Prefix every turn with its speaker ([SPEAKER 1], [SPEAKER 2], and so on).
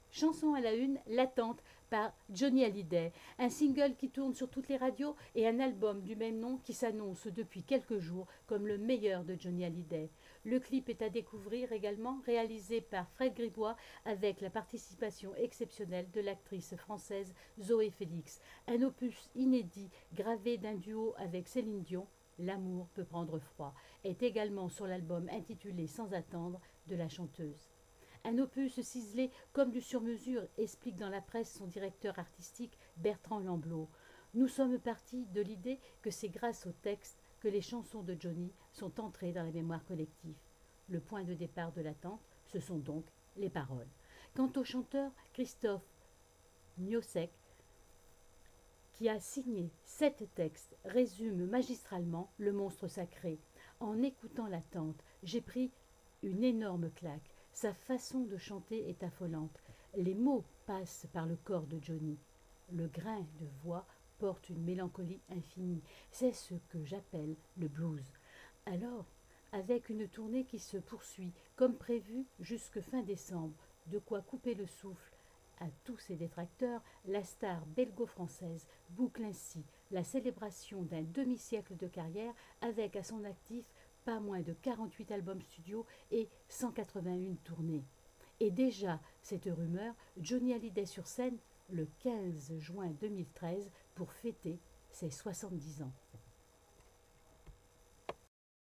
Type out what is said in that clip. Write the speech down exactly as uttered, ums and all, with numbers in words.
[SPEAKER 1] Chanson à la une, L'attente par Johnny Hallyday, un single qui tourne sur toutes les radios et un album du même nom qui s'annonce depuis quelques jours comme le meilleur de Johnny Hallyday. Le clip est à découvrir également, réalisé par Fred Gribois avec la participation exceptionnelle de l'actrice française Zoé Félix. Un opus inédit gravé d'un duo avec Céline Dion, L'amour peut prendre froid, est également sur l'album intitulé Sans attendre de la chanteuse. Un opus ciselé comme du sur-mesure, explique dans la presse son directeur artistique Bertrand Lamblot. Nous sommes partis de l'idée que c'est grâce au texte que les chansons de Johnny sont entrées dans la mémoire collective. Le point de départ de l'attente, ce sont donc les paroles. Quant au chanteur Christophe Miossec, qui a signé sept textes, résume magistralement le monstre sacré. En écoutant l'attente, j'ai pris une énorme claque. Sa façon de chanter est affolante. Les mots passent par le corps de Johnny. Le grain de voix porte une mélancolie infinie. C'est ce que j'appelle le blues. Alors, avec une tournée qui se poursuit comme prévu jusque fin décembre, de quoi couper le souffle à tous ses détracteurs, la star belgo-française boucle ainsi la célébration d'un demi-siècle de carrière avec à son actif pas moins de quarante-huit albums studio et cent quatre-vingt-un tournées. Et déjà, cette rumeur, Johnny Hallyday sur scène le quinze juin deux mille treize pour fêter ses soixante-dix ans.